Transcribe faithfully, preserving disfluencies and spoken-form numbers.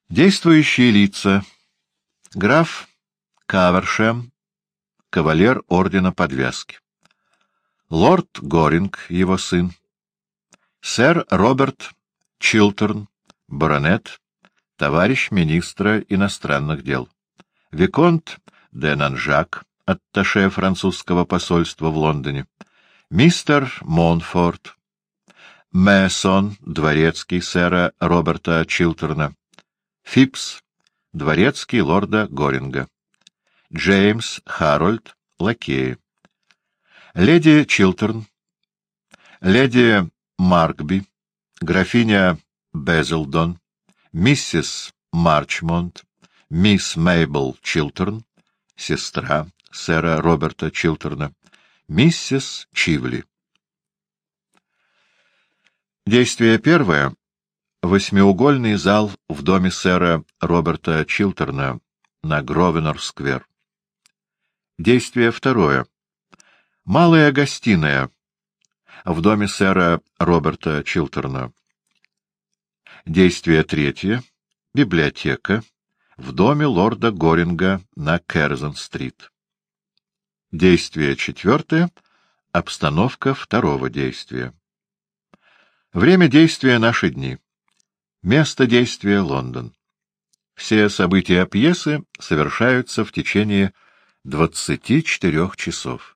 Действующие лица. Граф Кавершем, кавалер ордена Подвязки. Лорд Горинг, его сын. Сэр Роберт Чилтерн, баронет, товарищ министра иностранных дел. Виконт де Нанжак, атташе французского посольства в Лондоне. Мистер Монфорт. Мэсон, дворецкий сэра Роберта Чилтерна. Фипс, дворецкий лорда Горинга. Джеймс Харольд, лакеи. Леди Чилтерн. Леди Маркби, графиня Безелдон. Миссис Марчмонт. Мисс Мейбл Чилтерн, сестра сэра Роберта Чилтерна. Миссис Чивли. Действие первое. Восьмиугольный зал в доме сэра Роберта Чилтерна на Гровенор-сквер. Действие второе. Малая гостиная в доме сэра Роберта Чилтерна. Действие третье. Библиотека в доме лорда Горинга на Керзон-стрит. Действие четвертое. Обстановка второго действия. Время действия — наши дни. Место действия — Лондон. Все события пьесы совершаются в течение двадцати четырех часов.